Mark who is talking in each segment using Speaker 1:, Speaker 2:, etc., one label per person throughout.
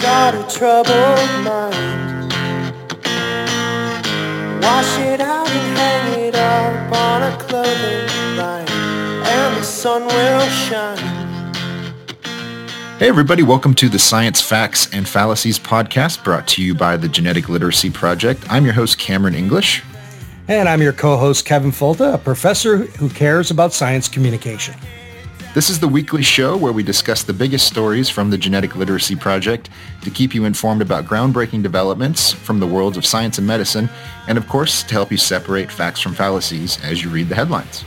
Speaker 1: got a troubled mind, wash it out and hang it up on a clothing line, and the sun will shine.
Speaker 2: Hey everybody, welcome to the Science Facts and Fallacies podcast brought to you by the Genetic Literacy Project. I'm your host, Cameron English.
Speaker 3: And I'm your co-host, Kevin Folta, a professor who cares about science communication.
Speaker 2: This is the weekly show where we discuss the biggest stories from the Genetic Literacy Project to keep you informed about groundbreaking developments from the worlds of science and medicine, and of course, to help you separate facts from fallacies as you read the headlines.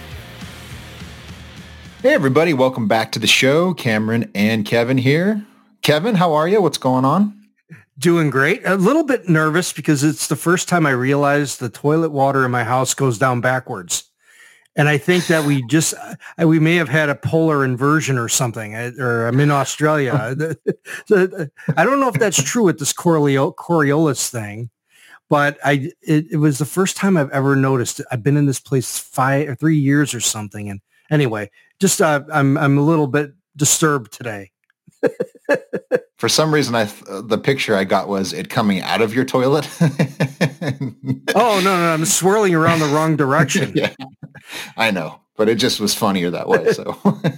Speaker 2: Hey everybody, welcome back to the show. Cameron and Kevin here. Kevin, how are you? What's going on?
Speaker 3: Doing great. A little bit nervous because it's the first time I realized the toilet water in my house goes down backwards. And I think that we may have had a polar inversion or something, or I'm in Australia. I don't know if that's true with this Coriolis thing, but it was the first time I've ever noticed it. I've been in this place 5 or 3 years or something. And anyway, just I'm a little bit disturbed today.
Speaker 2: For some reason, the picture I got was it coming out of your toilet.
Speaker 3: Oh, no, I'm swirling around the wrong direction.
Speaker 2: Yeah, I know, but it just was funnier that way. So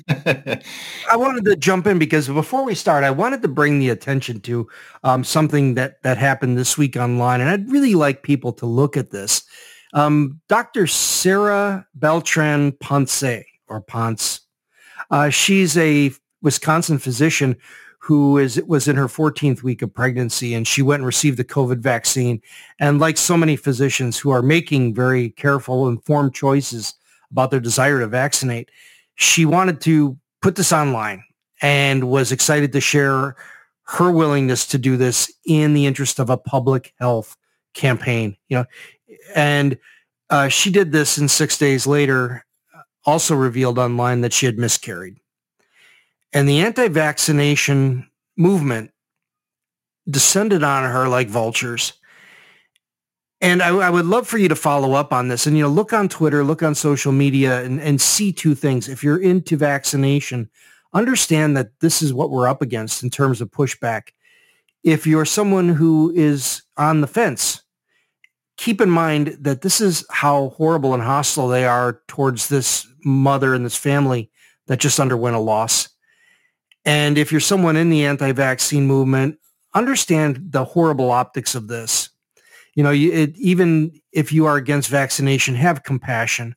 Speaker 3: I wanted to jump in because before we start, I wanted to bring the attention to something that happened this week online. And I'd really like people to look at this. Dr. Sarah Beltran-Ponce, or Ponce, she's a Wisconsin physician who was in her 14th week of pregnancy, and she went and received the COVID vaccine. And like so many physicians who are making very careful, informed choices about their desire to vaccinate, she wanted to put this online and was excited to share her willingness to do this in the interest of a public health campaign. And she did this, and 6 days later also revealed online that she had miscarried. And the anti-vaccination movement descended on her like vultures. And I would love for you to follow up on this and, look on Twitter, look on social media and see two things. If you're into vaccination, understand that this is what we're up against in terms of pushback. If you're someone who is on the fence, keep in mind that this is how horrible and hostile they are towards this mother and this family that just underwent a loss. And if you're someone in the anti-vaccine movement, understand the horrible optics of this. Even if you are against vaccination, have compassion.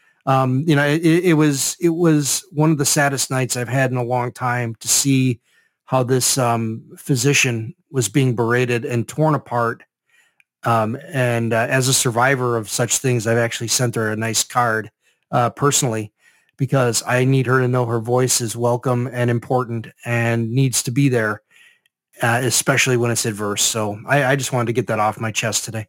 Speaker 3: It was one of the saddest nights I've had in a long time to see how this physician was being berated and torn apart. And as a survivor of such things, I've actually sent her a nice card personally, because I need her to know her voice is welcome and important and needs to be there, especially when it's adverse. So I just wanted to get that off my chest today.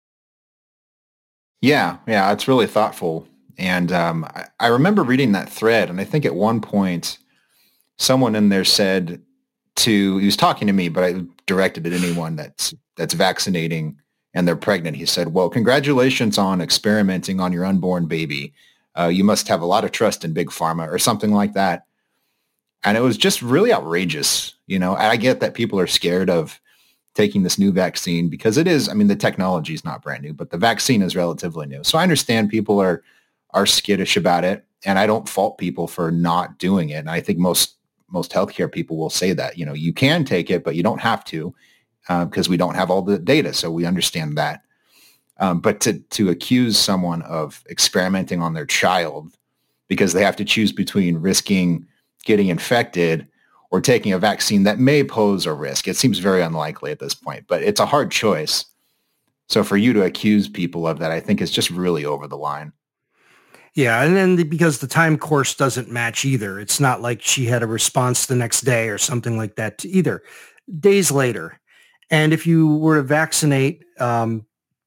Speaker 2: Yeah, it's really thoughtful. And I remember reading that thread, and I think at one point someone in there said he was talking to me, but I directed it at anyone that's vaccinating and they're pregnant. He said, well, congratulations on experimenting on your unborn baby. You must have a lot of trust in Big Pharma or something like that. And it was just really outrageous. I get that people are scared of taking this new vaccine because it is, the technology is not brand new, but the vaccine is relatively new. So I understand people are skittish about it, and I don't fault people for not doing it. And I think most healthcare people will say that, you can take it, but you don't have to because we don't have all the data. So we understand that. But to accuse someone of experimenting on their child because they have to choose between risking getting infected or taking a vaccine that may pose a risk, it seems very unlikely at this point, but it's a hard choice. So for you to accuse people of that, I think is just really over the line.
Speaker 3: Yeah, and then because the time course doesn't match either. It's not like she had a response the next day or something like that either. Days later. And if you were to vaccinate a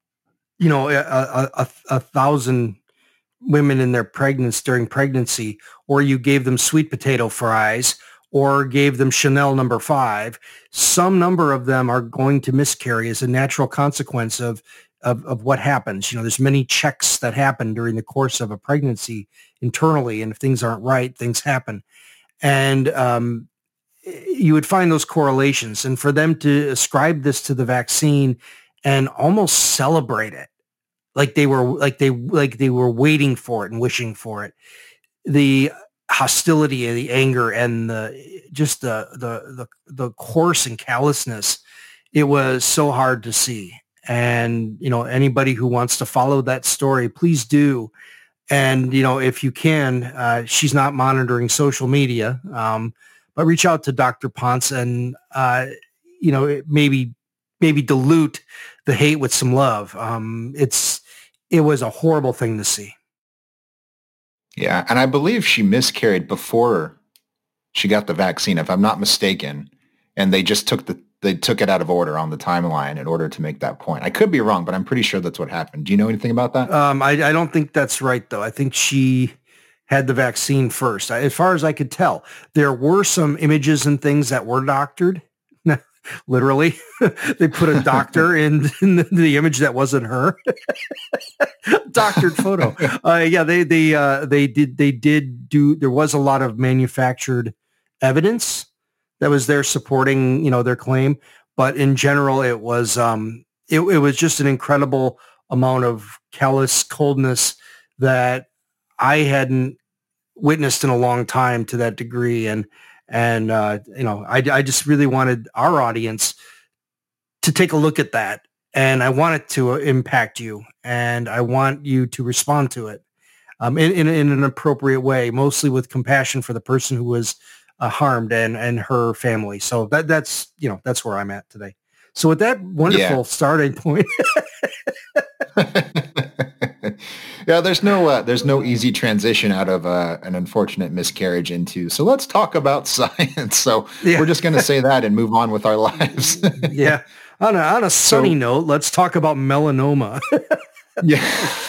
Speaker 3: 1,000 women in their during pregnancy, or you gave them sweet potato fries, or gave them Chanel No. 5, some number of them are going to miscarry as a natural consequence of what happens. There's many checks that happen during the course of a pregnancy internally, and if things aren't right, things happen. And you would find those correlations. And for them to ascribe this to the vaccine and almost celebrate it, like they were waiting for it and wishing for it, the hostility and the anger and the coarse and callousness, it was so hard to see. And, anybody who wants to follow that story, please do. And, if you can, she's not monitoring social media, but reach out to Dr. Ponce and, maybe dilute the hate with some love. It was a horrible thing to see.
Speaker 2: Yeah. And I believe she miscarried before she got the vaccine, if I'm not mistaken. And they just took it out of order on the timeline in order to make that point. I could be wrong, but I'm pretty sure that's what happened. Do you know anything about that?
Speaker 3: I don't think that's right, though. I think she had the vaccine first. As far as I could tell, there were some images and things that were doctored. Literally, they put a doctor in the image that wasn't her. Doctored photo. Yeah, they did do. There was a lot of manufactured evidence that was there supporting, their claim. But in general, it was it was just an incredible amount of callous coldness that I hadn't witnessed in a long time to that degree. And I just really wanted our audience to take a look at that, and I want it to impact you, and I want you to respond to it in an appropriate way, mostly with compassion for the person who was harmed and her family. So that's where I'm at today. So with that wonderful starting point.
Speaker 2: Yeah, there's no easy transition out of an unfortunate miscarriage into. So let's talk about science. So we're just going to say that and move on with our lives.
Speaker 3: Yeah. On a sunny note, let's talk about melanoma.
Speaker 2: Yeah.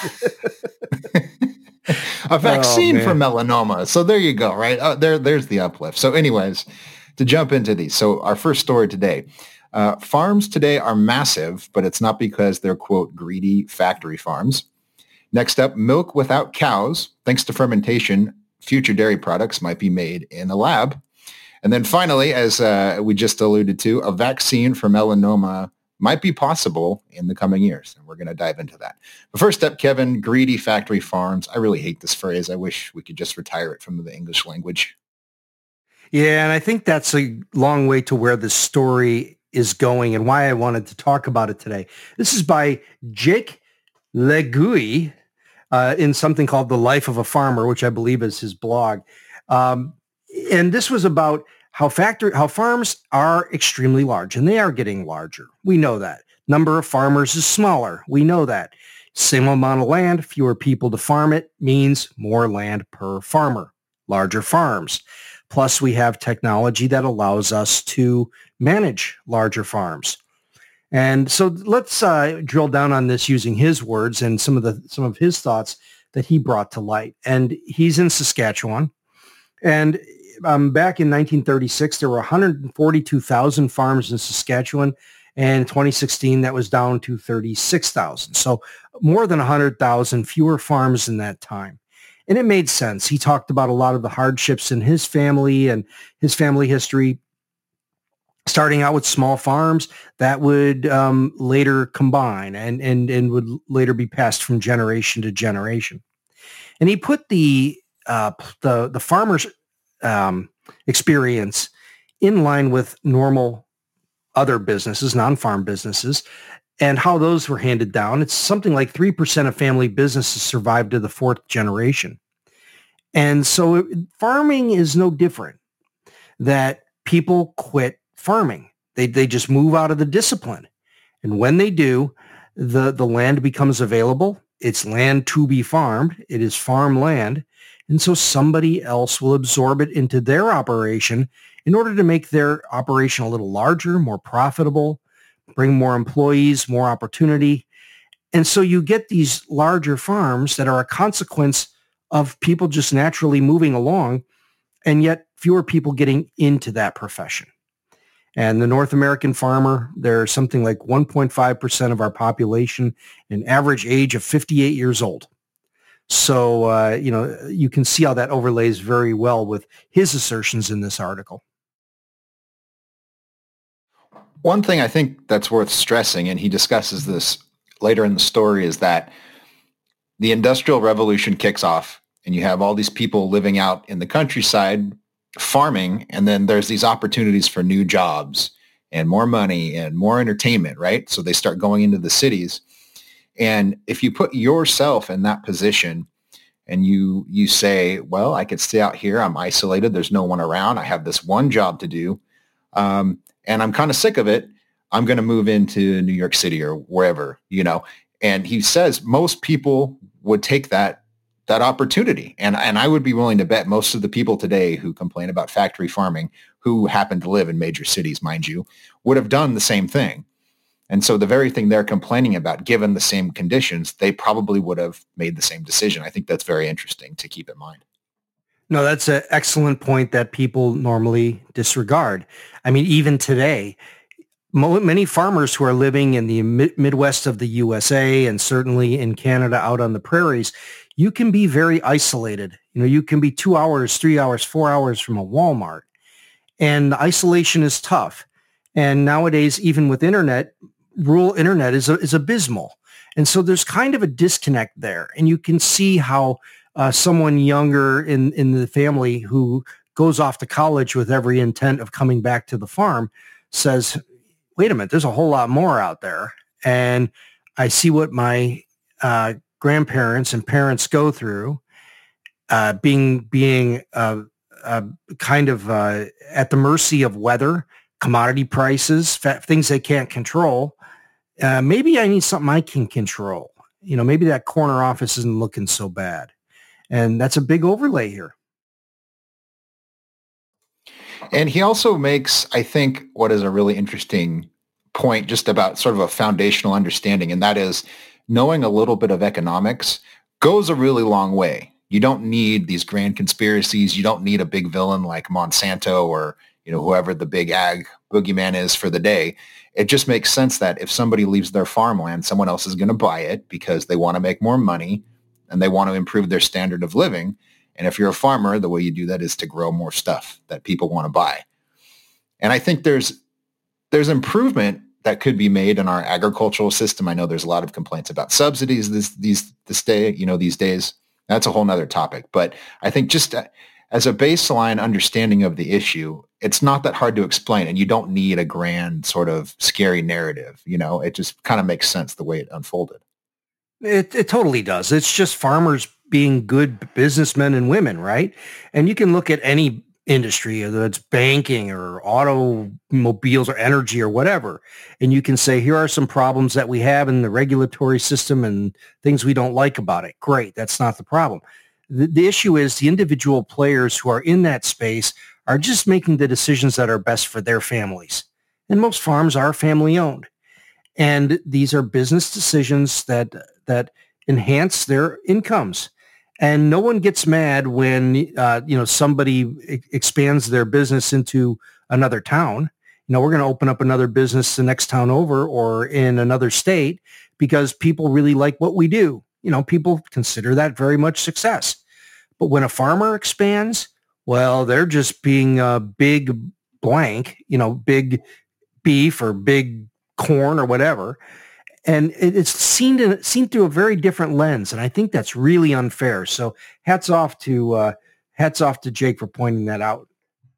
Speaker 2: A vaccine for melanoma. So there you go, right? There's the uplift. So anyways, to jump into these. So our first story today. Farms today are massive, but it's not because they're, quote, greedy factory farms. Next up, milk without cows. Thanks to fermentation, future dairy products might be made in a lab. And then finally, as we just alluded to, a vaccine for melanoma might be possible in the coming years. And we're going to dive into that. But first up, Kevin, greedy factory farms. I really hate this phrase. I wish we could just retire it from the English language.
Speaker 3: Yeah, and I think that's a long way to where the story is going and why I wanted to talk about it today. This is by Jake Legui in something called The Life of a Farmer, which I believe is his blog. And this was about how farms are extremely large, and they are getting larger. We know that. Number of farmers is smaller. We know that. Same amount of land, fewer people to farm it means more land per farmer, larger farms. Plus, we have technology that allows us to manage larger farms. And so let's drill down on this using his words and some of his thoughts that he brought to light. And he's in Saskatchewan. And back in 1936, there were 142,000 farms in Saskatchewan. And in 2016, that was down to 36,000. So more than 100,000 fewer farms in that time. And it made sense. He talked about a lot of the hardships in his family and his family history, starting out with small farms that would later combine and would later be passed from generation to generation. And he put the farmer's experience in line with normal other businesses, non-farm businesses, and how those were handed down. It's something like 3% of family businesses survived to the fourth generation. And so farming is no different, that people quit farming. They just move out of the discipline. And when they do, the land becomes available. It's land to be farmed. It is farmland. And so somebody else will absorb it into their operation in order to make their operation a little larger, more profitable, bring more employees, more opportunity. And so you get these larger farms that are a consequence of people just naturally moving along, and yet fewer people getting into that profession. And the North American farmer, there's something like 1.5% of our population, an average age of 58 years old. So, you can see how that overlays very well with his assertions in this article.
Speaker 2: One thing I think that's worth stressing, and he discusses this later in the story, is that the Industrial Revolution kicks off and you have all these people living out in the countryside farming, and then there's these opportunities for new jobs and more money and more entertainment, right? So they start going into the cities. And if you put yourself in that position and you say, well, I could stay out here, I'm isolated, there's no one around, I have this one job to do, and I'm kind of sick of it, I'm going to move into New York City or wherever, And he says most people would take that opportunity. And I would be willing to bet most of the people today who complain about factory farming, who happen to live in major cities, mind you, would have done the same thing. And so the very thing they're complaining about, given the same conditions, they probably would have made the same decision. I think that's very interesting to keep in mind.
Speaker 3: No, that's an excellent point that people normally disregard. I mean, even today, many farmers who are living in the Midwest of the USA and certainly in Canada out on the prairies, you can be very isolated. You can be 2 hours, 3 hours, 4 hours from a Walmart. And isolation is tough. And nowadays, even with internet, rural internet is abysmal. And so there's kind of a disconnect there. And you can see how someone younger in the family who goes off to college with every intent of coming back to the farm says, wait a minute, there's a whole lot more out there. And I see what my grandparents and parents go through, being kind of at the mercy of weather, commodity prices, things they can't control. Maybe I need something I can control. Maybe that corner office isn't looking so bad. And that's a big overlay here.
Speaker 2: And he also makes, I think, what is a really interesting point just about sort of a foundational understanding, and that is knowing a little bit of economics goes a really long way. You don't need these grand conspiracies. You don't need a big villain like Monsanto or whoever the big ag boogeyman is for the day. It just makes sense that if somebody leaves their farmland, someone else is going to buy it because they want to make more money and they want to improve their standard of living. And if you're a farmer, the way you do that is to grow more stuff that people want to buy. And I think there's improvement that could be made in our agricultural system. I know there's a lot of complaints about subsidies these days. That's a whole nother topic. But I think just as a baseline understanding of the issue, it's not that hard to explain, and you don't need a grand sort of scary narrative. It just kind of makes sense the way it unfolded.
Speaker 3: It totally does. It's just farmers being good businessmen and women, right? And you can look at any industry, whether it's banking or automobiles or energy or whatever, and you can say, here are some problems that we have in the regulatory system and things we don't like about it. Great. That's not the problem. The issue is the individual players who are in that space are just making the decisions that are best for their families. And most farms are family owned. And these are business decisions that enhance their incomes. And no one gets mad when, somebody expands their business into another town. We're going to open up another business the next town over or in another state because people really like what we do. People consider that very much success. But when a farmer expands, well, they're just being a big blank, big beef or big corn or whatever. And it's seen through a very different lens. And I think that's really unfair. So hats off to Jake for pointing that out.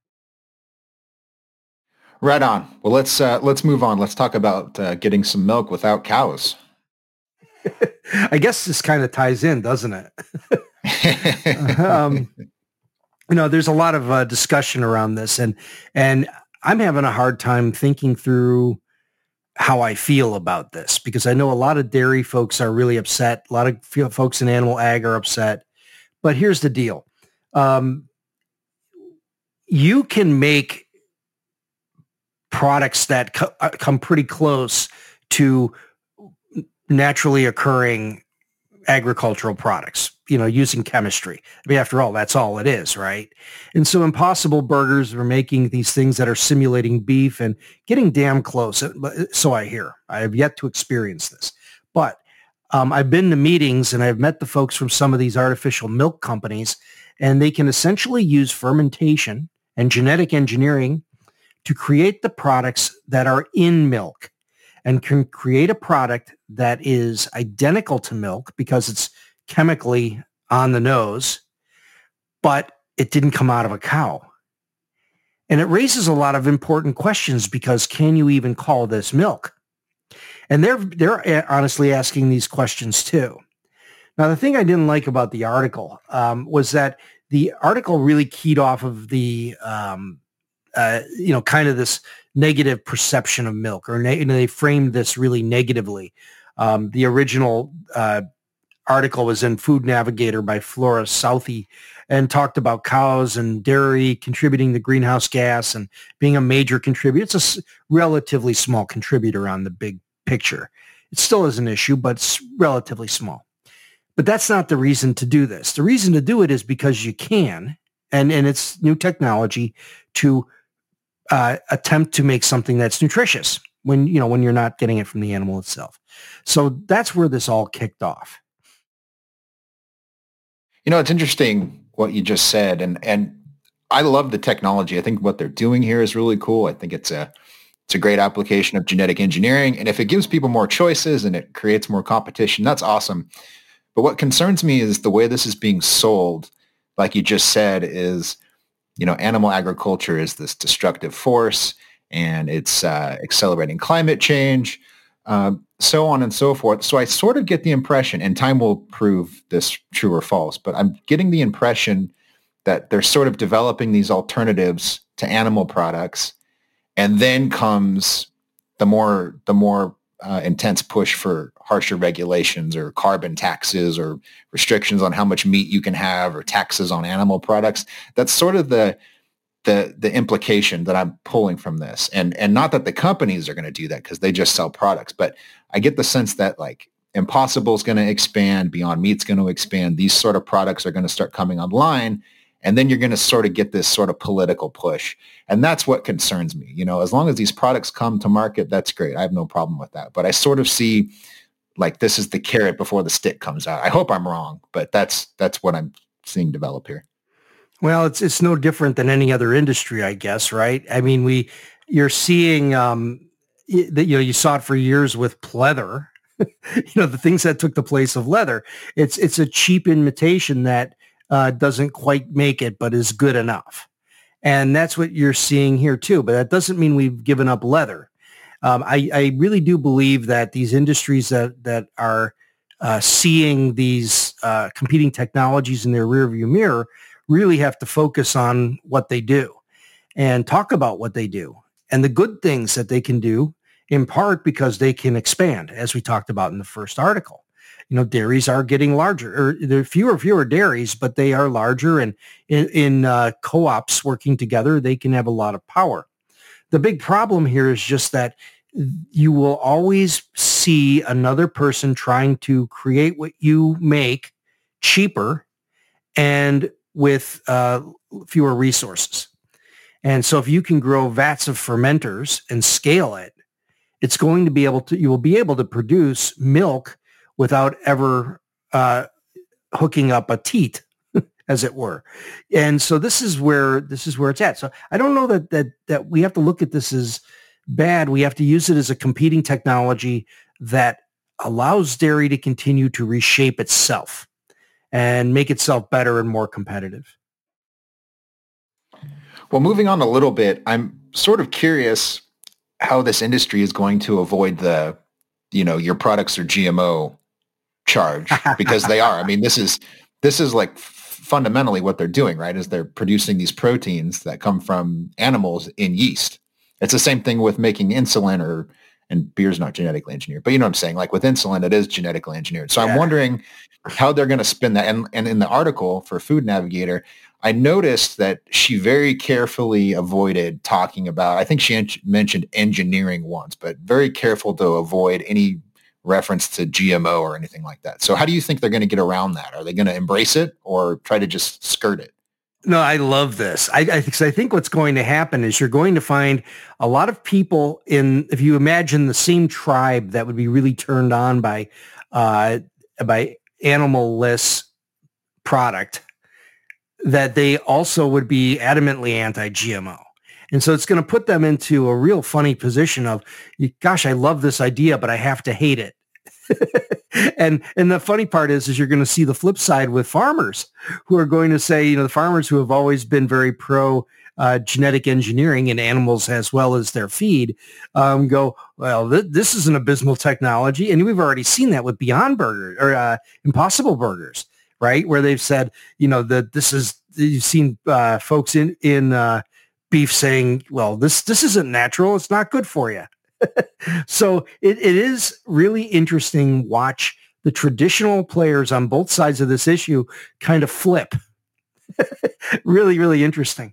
Speaker 2: Right on. Well, let's move on. Let's talk about getting some milk without cows.
Speaker 3: I guess this kind of ties in, doesn't it? There's a lot of discussion around this, and I'm having a hard time thinking through how I feel about this because I know a lot of dairy folks are really upset. A lot of folks in animal ag are upset. But here's the deal. You can make products that come pretty close to naturally occurring agricultural products, using chemistry. I mean, after all, that's all it is, right? And so Impossible Burgers are making these things that are simulating beef and getting damn close. So I hear. I have yet to experience this. But I've been to meetings and I've met the folks from some of these artificial milk companies, and they can essentially use fermentation and genetic engineering to create the products that are in milk and can create a product that is identical to milk because it's chemically on the nose, but it didn't come out of a cow. And it raises a lot of important questions because can you even call this milk? And they're honestly asking these questions too. Now, the thing I didn't like about the article was that the article really keyed off of the, kind of this negative perception of milk, or they framed this really negatively. The original article was in Food Navigator by Flora Southey and talked about cows and dairy contributing to greenhouse gas and being a major contributor. It's a relatively small contributor on the big picture. It still is an issue, but it's relatively small. But that's not the reason to do this. The reason to do it is because you can, and it's new technology to attempt to make something that's nutritious when you're not getting it from the animal itself. So that's where this all kicked off.
Speaker 2: It's interesting what you just said, and I love the technology. I think what they're doing here is really cool. I think it's a great application of genetic engineering, and if it gives people more choices and it creates more competition, that's awesome. But what concerns me is the way this is being sold. Like you just said, is animal agriculture is this destructive force, and it's accelerating climate change, so on and so forth. So I sort of get the impression, and time will prove this true or false, but I'm getting the impression that they're sort of developing these alternatives to animal products, and then comes the more intense push for harsher regulations or carbon taxes or restrictions on how much meat you can have or taxes on animal products. That's sort of the implication that I'm pulling from this. And not that the companies are going to do that because they just sell products, but I get the sense that like Impossible is going to expand, Beyond Meat's going to expand. These sort of products are going to start coming online. And then you're going to sort of get this sort of political push. And that's what concerns me. As long as these products come to market, that's great. I have no problem with that. But I sort of see like this is the carrot before the stick comes out. I hope I'm wrong, but that's what I'm seeing develop here.
Speaker 3: Well, it's no different than any other industry, I guess, right? I mean, you're seeing you saw it for years with pleather. The things that took the place of leather. It's a cheap imitation that doesn't quite make it, but is good enough. And that's what you're seeing here too. But that doesn't mean we've given up leather. I really do believe that these industries that are seeing these competing technologies in their rearview mirror really have to focus on what they do and talk about what they do and the good things that they can do, in part because they can expand, as we talked about in the first article. Dairies are getting larger, or there are fewer dairies, but they are larger, and in co-ops working together, they can have a lot of power. The big problem here is just that you will always see another person trying to create what you make cheaper and with fewer resources. And so if you can grow vats of fermenters and scale it, you will be able to produce milk without ever hooking up a teat, as it were. And so this is where it's at. So I don't know that we have to look at this as bad. We have to use it as a competing technology that allows dairy to continue to reshape itself and make itself better and more competitive.
Speaker 2: Well, moving on a little bit, I'm sort of curious how this industry is going to avoid the, your products are GMO charge, because they are. I mean, this is like fundamentally what they're doing, right? Is they're producing these proteins that come from animals in yeast. It's the same thing with making insulin, and beer's not genetically engineered, but you know what I'm saying? Like with insulin, it is genetically engineered. So yeah. I'm wondering how they're going to spin that. And in the article for Food Navigator, I noticed that she very carefully avoided talking about, I think she mentioned engineering once, but very careful to avoid any reference to GMO or anything like that. So how do you think they're going to get around that? Are they going to embrace it or try to just skirt it?
Speaker 3: No, I love this. I think what's going to happen is you're going to find a lot of people if you imagine the same tribe that would be really turned on by animal-less product, that they also would be adamantly anti-GMO. And so it's going to put them into a real funny position of, gosh, I love this idea, but I have to hate it. and the funny part is you're going to see the flip side with farmers who are going to say, the farmers who have always been very pro genetic engineering in animals as well as their feed, go, well, this is an abysmal technology. And we've already seen that with Beyond Burger or Impossible Burgers, right? Where they've said, that this is, you've seen folks in beef saying, well, this isn't natural. It's not good for you. So it is really interesting. Watch the traditional players on both sides of this issue kind of flip. Really, really interesting.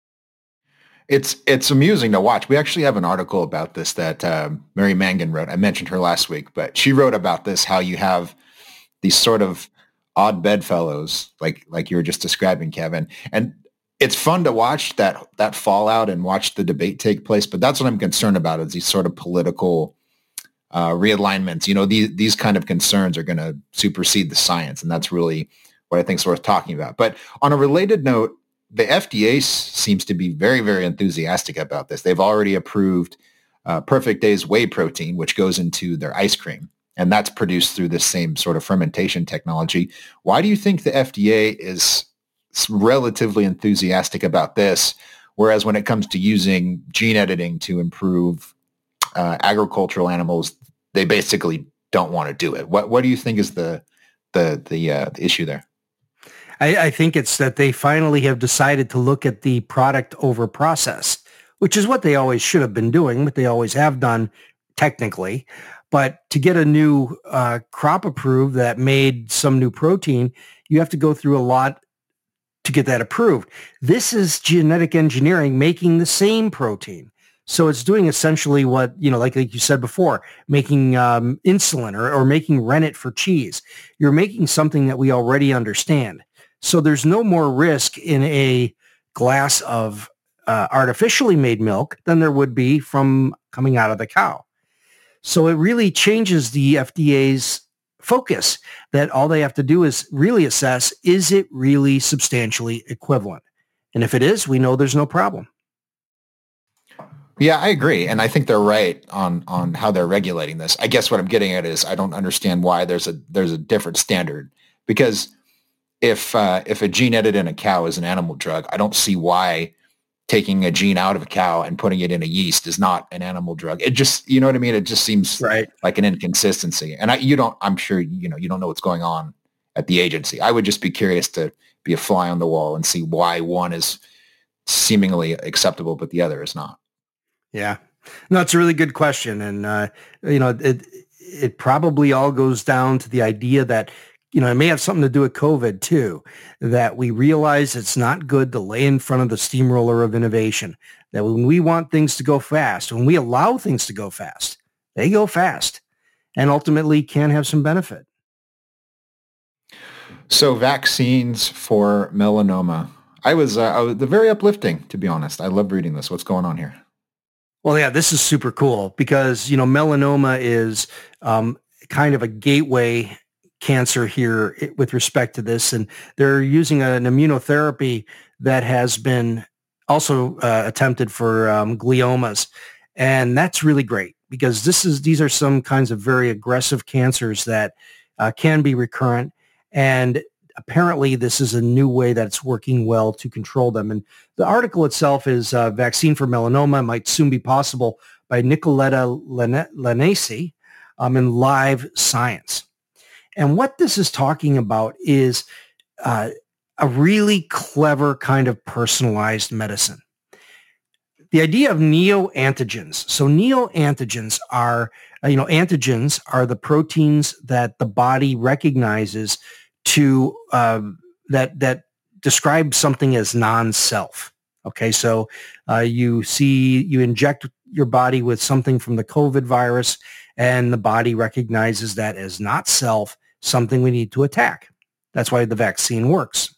Speaker 2: It's amusing to watch. We actually have an article about this that Mary Mangan wrote. I mentioned her last week, but she wrote about this, how you have these sort of odd bedfellows, like you were just describing, Kevin. And it's fun to watch that fallout and watch the debate take place. But that's what I'm concerned about, is these sort of political realignments. These kind of concerns are going to supersede the science. And that's really what I think is worth talking about. But on a related note, the FDA seems to be very, very enthusiastic about this. They've already approved Perfect Days whey protein, which goes into their ice cream. And that's produced through this same sort of fermentation technology. Why do you think the FDA is relatively enthusiastic about this, whereas when it comes to using gene editing to improve agricultural animals, they basically don't want to do it? What do you think is the issue there?
Speaker 3: I think it's that they finally have decided to look at the product over process, which is what they always should have been doing, what they always have done technically. But to get a new crop approved that made some new protein, you have to go through a lot to get that approved. This is genetic engineering making the same protein. So it's doing essentially what, like you said before, making insulin or making rennet for cheese. You're making something that we already understand. So there's no more risk in a glass of artificially made milk than there would be from coming out of the cow. So it really changes the FDA's focus, that all they have to do is really assess, is it really substantially equivalent? And if it is, we know there's no problem.
Speaker 2: Yeah, I agree. And I think they're right on how they're regulating this. I guess what I'm getting at is I don't understand why there's a different standard, because if a gene edited in a cow is an animal drug, I don't see why taking a gene out of a cow and putting it in a yeast is not an animal drug. It just, you know what I mean? It just seems
Speaker 3: right,
Speaker 2: like an inconsistency. And I'm sure, you don't know what's going on at the agency. I would just be curious to be a fly on the wall and see why one is seemingly acceptable, but the other is not.
Speaker 3: Yeah, no, it's a really good question. And, it probably all goes down to the idea that, it may have something to do with COVID too, that we realize it's not good to lay in front of the steamroller of innovation, that when we want things to go fast, when we allow things to go fast, they go fast and ultimately can have some benefit.
Speaker 2: So vaccines for melanoma. I was very uplifting, to be honest. I love reading this. What's going on here?
Speaker 3: Well, yeah, this is super cool because, melanoma is kind of a gateway cancer here with respect to this. And they're using an immunotherapy that has been also attempted for gliomas. And that's really great because these are some kinds of very aggressive cancers that can be recurrent. And apparently this is a new way that's working well to control them. And the article itself is Vaccine for Melanoma Might Soon Be Possible by Nicoletta Lanesi in Live Science. And what this is talking about is a really clever kind of personalized medicine. The idea of neoantigens. So neoantigens are, antigens are the proteins that the body recognizes to that describe something as non-self. Okay, so you inject your body with something from the COVID virus, and the body recognizes that as not self, something we need to attack. That's why the vaccine works.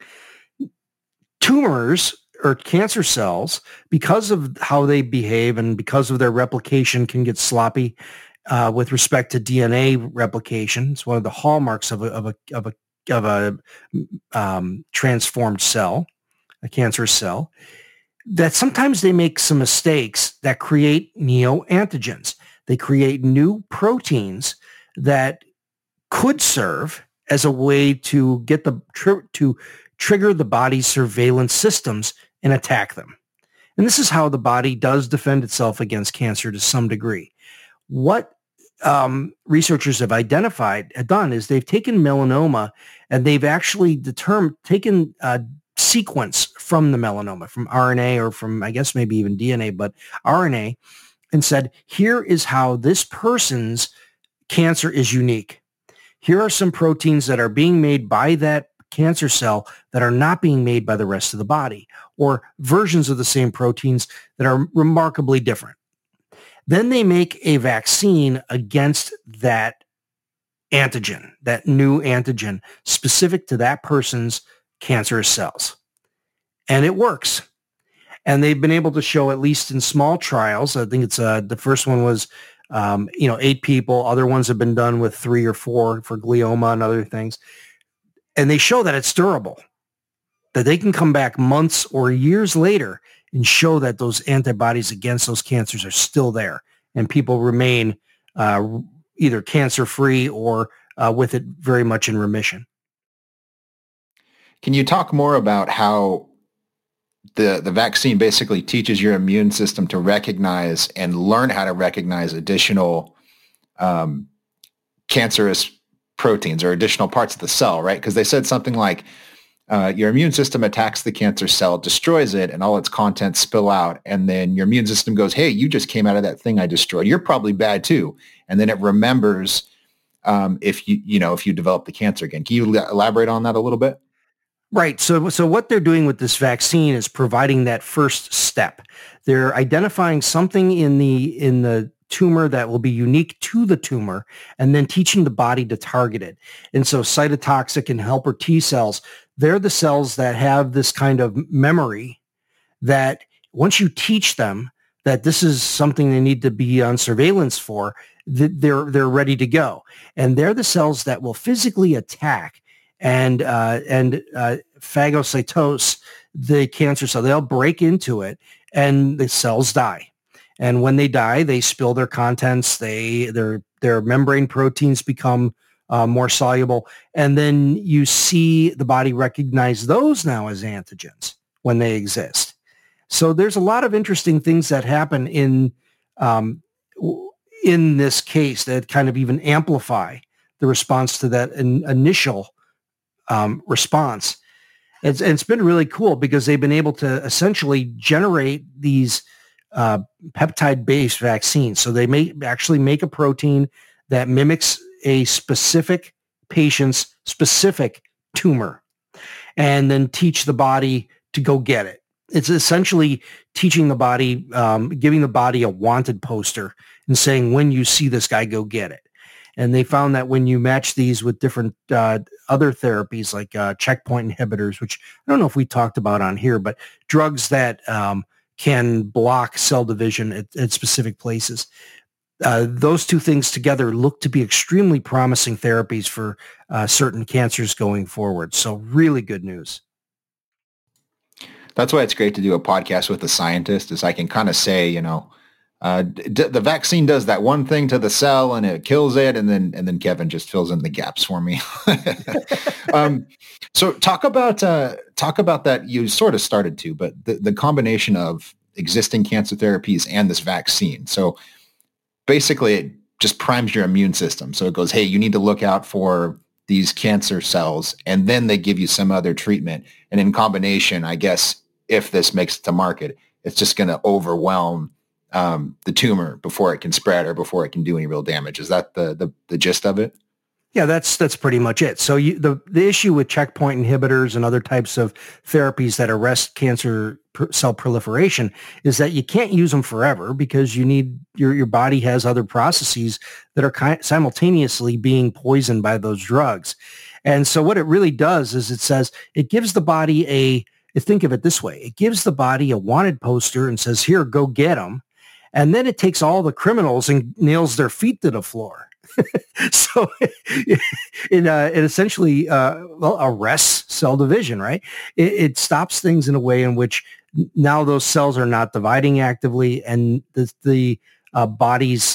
Speaker 3: Tumors or cancer cells, because of how they behave and because of their replication, can get sloppy with respect to DNA replication. It's one of the hallmarks of a transformed cell, a cancer cell. that sometimes they make some mistakes that create neoantigens. They create new proteins that could serve as a way to get to trigger the body's surveillance systems and attack them. And this is how the body does defend itself against cancer to some degree. What researchers have done is they've taken melanoma and they've actually taken sequence from the melanoma, from RNA or from, I guess, maybe even DNA, but RNA, and said, here is how this person's cancer is unique. Here are some proteins that are being made by that cancer cell that are not being made by the rest of the body, or versions of the same proteins that are remarkably different. Then they make a vaccine against that antigen, that new antigen, specific to that person's cancerous cells. And it works. And they've been able to show, at least in small trials, I think it's the first one was 8 people. Other ones have been done with 3 or 4 for glioma and other things. And they show that it's durable, that they can come back months or years later and show that those antibodies against those cancers are still there, and people remain either cancer-free or with it very much in remission.
Speaker 2: Can you talk more about how the vaccine basically teaches your immune system to recognize and learn how to recognize additional cancerous proteins or additional parts of the cell, right? Because they said something like your immune system attacks the cancer cell, destroys it, and all its contents spill out. And then your immune system goes, hey, you just came out of that thing I destroyed. You're probably bad too. And then it remembers if you develop the cancer again. Can you elaborate on that a little bit?
Speaker 3: Right. So what they're doing with this vaccine is providing that first step. They're identifying something in the tumor that will be unique to the tumor, and then teaching the body to target it. And so cytotoxic and helper T cells, they're the cells that have this kind of memory that once you teach them that this is something they need to be on surveillance for, they're ready to go. And they're the cells that will physically attack and phagocytose the cancer cell. They'll break into it and the cells die. And when they die, they spill their contents. Their membrane proteins become more soluble. And then you see the body recognize those now as antigens when they exist. So there's a lot of interesting things that happen in this case that kind of even amplify the response to that initial response. It's been really cool because they've been able to essentially generate these peptide-based vaccines. So they may actually make a protein that mimics a specific patient's specific tumor and then teach the body to go get it. It's essentially teaching the body, giving the body a wanted poster and saying, when you see this guy, go get it. And they found that when you match these with different other therapies like checkpoint inhibitors, which I don't know if we talked about on here, but drugs that can block cell division at specific places. Those two things together look to be extremely promising therapies for certain cancers going forward. So really good news.
Speaker 2: That's why it's great to do a podcast with a scientist, is I can kind of say, the vaccine does that one thing to the cell and it kills it. And then Kevin just fills in the gaps for me. So talk about that. You sort of started to, but the combination of existing cancer therapies and this vaccine. So basically it just primes your immune system. So it goes, hey, you need to look out for these cancer cells, and then they give you some other treatment. And in combination, I guess, if this makes it to market, it's just going to overwhelm the tumor before it can spread or before it can do any real damage. Is that the gist of it?
Speaker 3: Yeah, that's pretty much it. So the issue with checkpoint inhibitors and other types of therapies that arrest cancer cell proliferation is that you can't use them forever because you need your body has other processes that are simultaneously being poisoned by those drugs. And so what it really does is it gives the body think of it this way. It gives the body a wanted poster and says, here, go get them. And then it takes all the criminals and nails their feet to the floor. So it essentially arrests cell division, right? It stops things in a way in which now those cells are not dividing actively, and the body's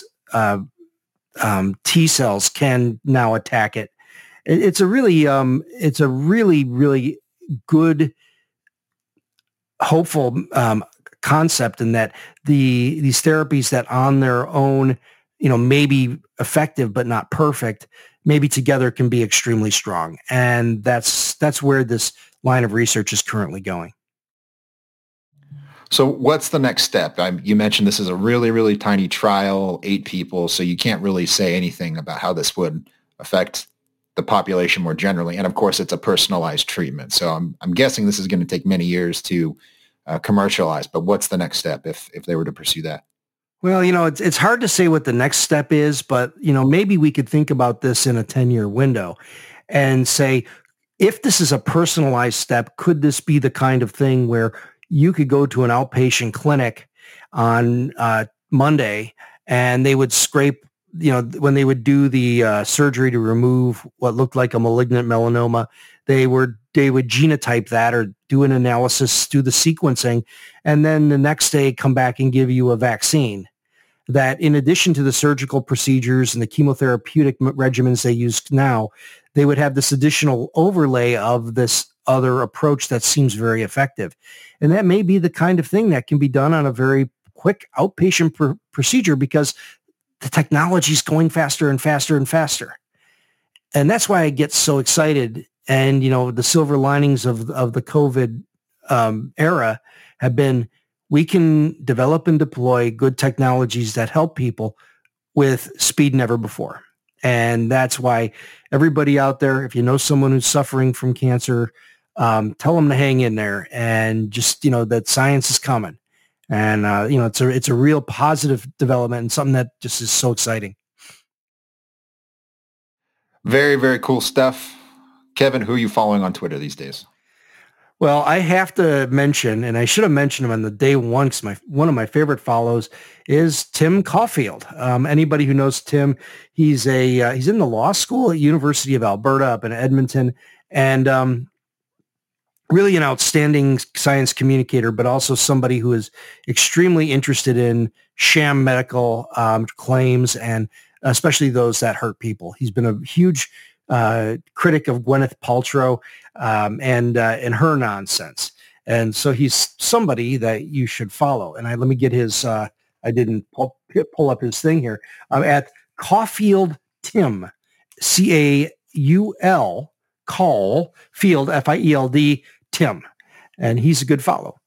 Speaker 3: T cells can now attack it. It's a really really good, hopeful concept in that these therapies that on their own, may be effective but not perfect, maybe together can be extremely strong. And that's where this line of research is currently going.
Speaker 2: So what's the next step? You mentioned this is a really, really tiny trial, 8 people, so you can't really say anything about how this would affect the population more generally. And of course, it's a personalized treatment. So I'm guessing this is going to take many years to commercialize. But what's the next step if they were to pursue that?
Speaker 3: Well, it's hard to say what the next step is, but, maybe we could think about this in a 10-year window and say, if this is a personalized step, could this be the kind of thing where you could go to an outpatient clinic on Monday and they would scrape, when they would do the surgery to remove what looked like a malignant melanoma, they would genotype that or do an analysis, do the sequencing, and then the next day come back and give you a vaccine that, in addition to the surgical procedures and the chemotherapeutic regimens they use now, they would have this additional overlay of this other approach that seems very effective. And that may be the kind of thing that can be done on a very quick outpatient procedure because the technology is going faster and faster and faster. And that's why I get so excited. And, the silver linings of the COVID era have been, we can develop and deploy good technologies that help people with speed never before. And that's why everybody out there, if you know someone who's suffering from cancer, tell them to hang in there and just, that science is coming. And, it's a real positive development and something that just is so exciting.
Speaker 2: Very, very cool stuff. Kevin, who are you following on Twitter these days?
Speaker 3: Well, I have to mention, and I should have mentioned him on the day one, because one of my favorite follows is Tim Caulfield. Anybody who knows Tim, he's in the law school at University of Alberta up in Edmonton, and really an outstanding science communicator, but also somebody who is extremely interested in sham medical claims, and especially those that hurt people. He's been a huge critic of Gwyneth Paltrow and her nonsense. And so he's somebody that you should follow. And let me get his, I didn't pull up his thing here, at Caulfield Tim, C-A-U-L, Caulfield, F-I-E-L-D, Tim. And he's a good follow.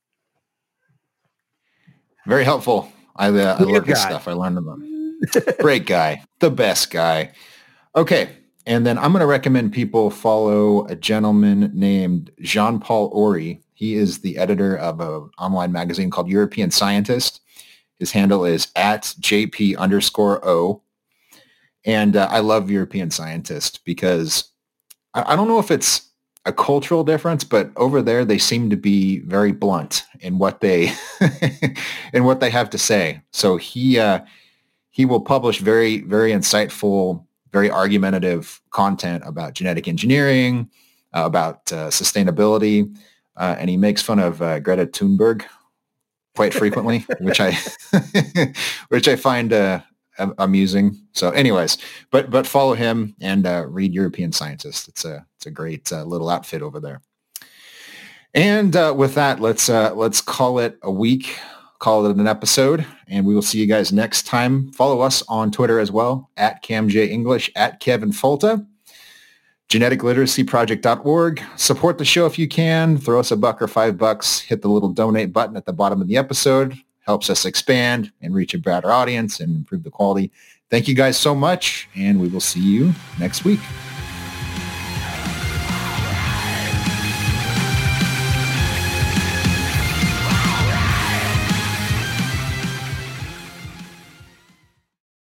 Speaker 2: Very helpful. I love this stuff. I learned about it. Great guy. The best guy. Okay. And then I'm going to recommend people follow a gentleman named Jean-Paul Ory. He is the editor of an online magazine called European Scientist. His handle is @JP_O. And I love European Scientist because I don't know if it's a cultural difference, but over there they seem to be very blunt in what they in what they have to say. So he will publish very, very insightful, very argumentative content about genetic engineering, about sustainability, and he makes fun of Greta Thunberg quite frequently, which I find amusing. So, anyways, but follow him and read European Scientist. It's a great little outfit over there. And with that, let's call it a week. Call it an episode, and we will see you guys next time. Follow us on Twitter as well, @CamJEnglish, @KevinFolta, geneticliteracyproject.org. Support the show if you can. Throw us $1 or $5. Hit the little donate button at the bottom of the episode. Helps us expand and reach a broader audience and improve the quality. Thank you guys so much, and we will see you next week.